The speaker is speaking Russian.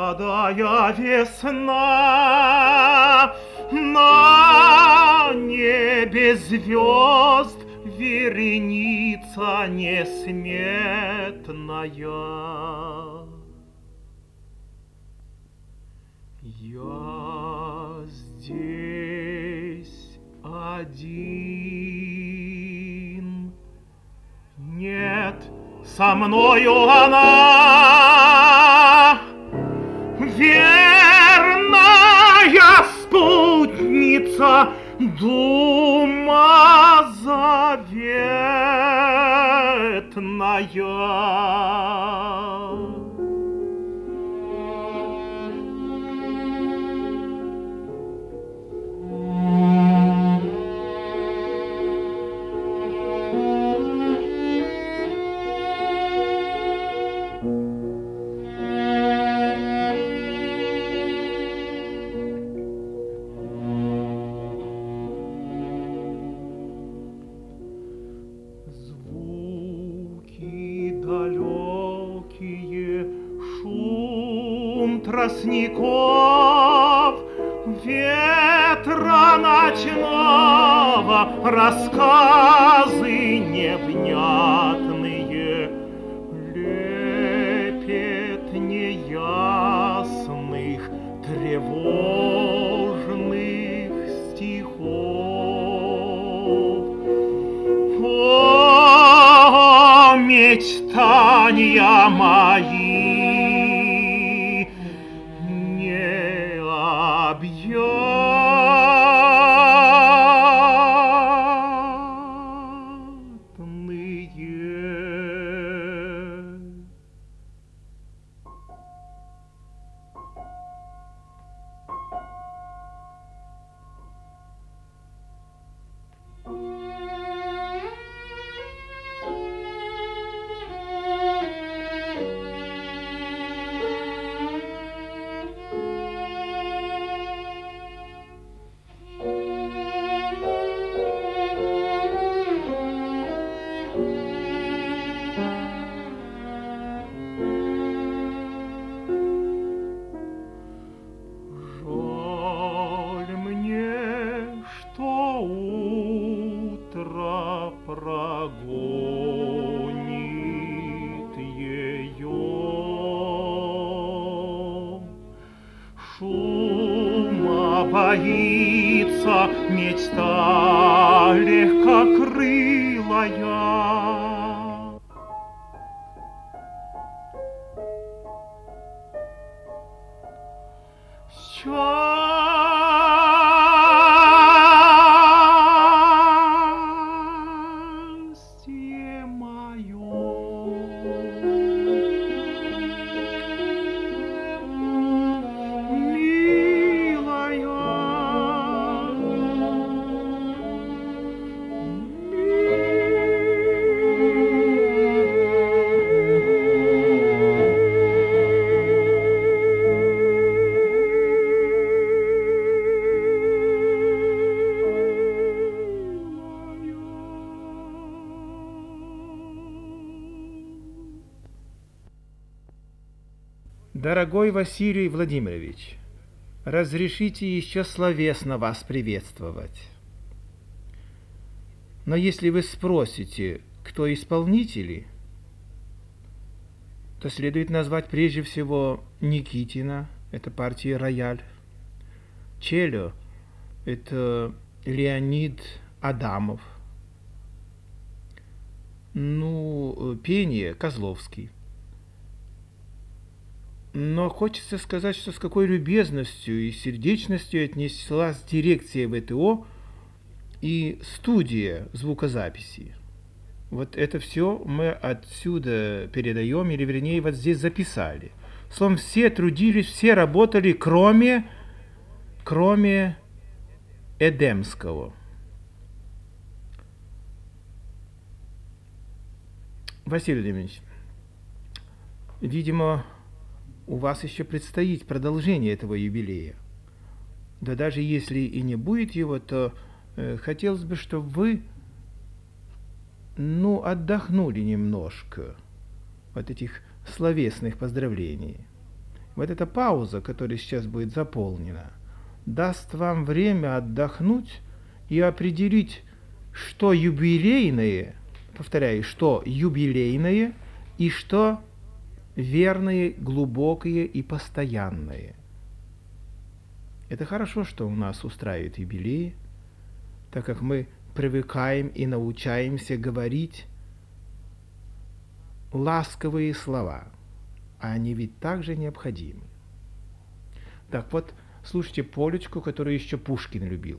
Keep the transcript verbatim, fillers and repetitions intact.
молодая весна, на небе звезд вереница несметная. Я здесь один. Нет, со мною она, верная спутница, дума заветная. Тростников, ветра ночного, рассказы невнятные, лепет неясных, тревожных стихов. О, мечтания мои! Прогонит ее, шума боится мечта легкокрылая. Дорогой Василий Владимирович, разрешите еще словесно вас приветствовать. Но если вы спросите, кто исполнители, то следует назвать прежде всего Никитина, это партия «Рояль», Чело, это Леонид Адамов, ну, пение Козловский. Но хочется сказать, что с какой любезностью и сердечностью отнеслась дирекция ВТО и студия звукозаписи. Вот это все мы отсюда передаем, или вернее вот здесь записали. Словом, все трудились, все работали, кроме, кроме Эдемского. Василий Владимирович, видимо, у вас еще предстоит продолжение этого юбилея. Да даже если и не будет его, то э, хотелось бы, чтобы вы, ну, отдохнули немножко от этих словесных поздравлений. вот эта пауза, которая сейчас будет заполнена, даст вам время отдохнуть и определить, что юбилейное, повторяю, что юбилейное и что верное, глубокое и постоянное. Это хорошо, что у нас устраивают юбилеи, так как мы привыкаем и научаемся говорить ласковые слова, а они ведь также необходимы. Так вот, слушайте полечку, которую еще Пушкин любил.